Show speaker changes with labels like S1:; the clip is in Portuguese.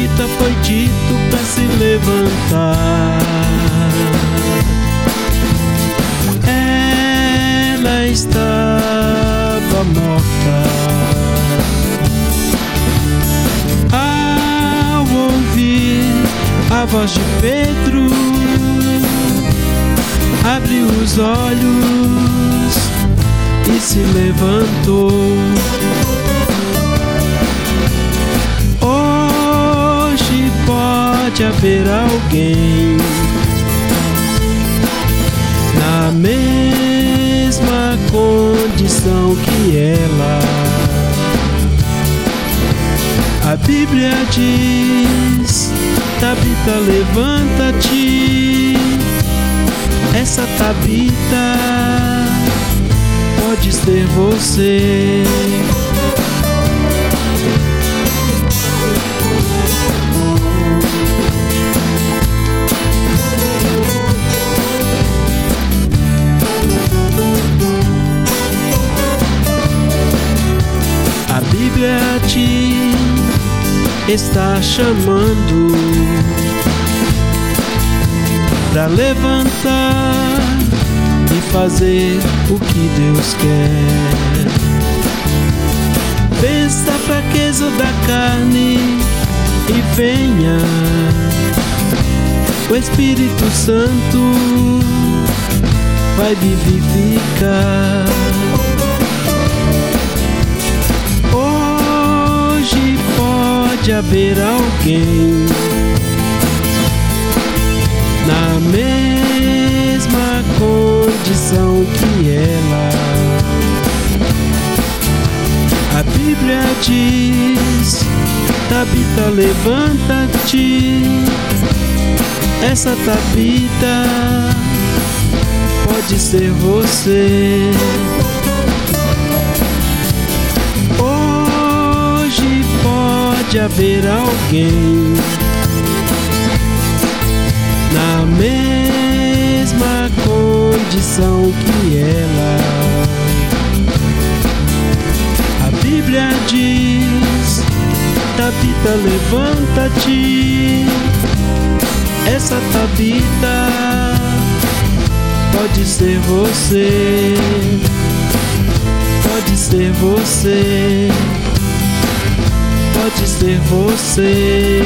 S1: Tabita foi dito para se levantar. Ela estava morta. Ao ouvir a voz de Pedro, abriu os olhos e se levantou. Hoje pode haver alguém na mesma condição que ela. A Bíblia diz: Tabita, levanta-te. Essa Tabita pode ser você. A Bíblia te está chamando para levantar e fazer o que Deus quer. Vença a fraqueza da carne e venha. O Espírito Santo vai vivificar. Hoje pode haver alguém na mesma condição que ela. A Bíblia diz: Tabita, levanta-te. Essa Tabita pode ser você. Hoje pode haver alguém na mesma condição que ela. A Bíblia diz: Tabita, levanta-te. Essa Tabita pode ser você. Pode ser você. Pode ser você.